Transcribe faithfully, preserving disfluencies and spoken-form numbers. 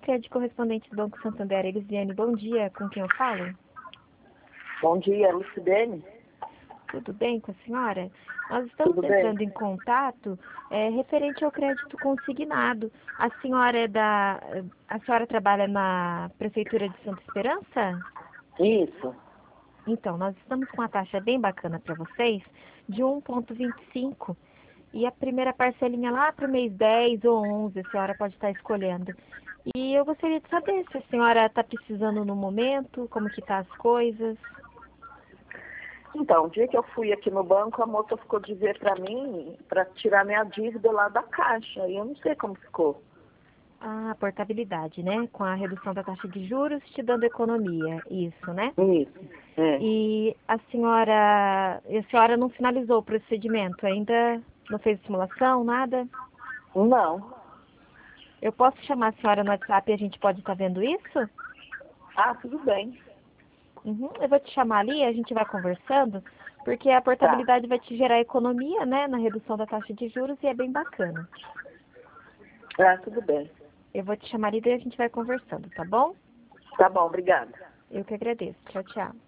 que é de correspondente do Banco Santander, Elisiane. Bom dia, com quem eu falo? Bom dia, Lucidene. Tudo bem com a senhora? Nós estamos Tudo entrando bem? em contato é, referente ao crédito consignado. A senhora é da. A senhora trabalha na Prefeitura de Santa Esperança? Isso. Então, nós estamos com uma taxa bem bacana para vocês, de um vírgula vinte e cinco. E a primeira parcelinha lá para o mês dez ou onze, a senhora pode estar escolhendo. E eu gostaria de saber se a senhora está precisando no momento, como que tá as coisas. Então, o dia que eu fui aqui no banco, a moça ficou de dizer para mim para tirar minha dívida lá da caixa. E eu não sei como ficou. A portabilidade, né? Com a redução da taxa de juros, te dando economia, isso, né? Isso. É. E a senhora, a senhora não finalizou o procedimento, ainda não fez simulação, nada? Não. Eu posso chamar a senhora no WhatsApp e a gente pode estar vendo isso? Ah, tudo bem. Uhum. Eu vou te chamar ali, a gente vai conversando, porque a Tá. portabilidade vai te gerar economia, né, na redução da taxa de juros e é bem bacana. Ah, tudo bem. Eu vou te chamar ali e a gente vai conversando, tá bom? Tá bom, obrigada. Eu que agradeço. Tchau, tchau.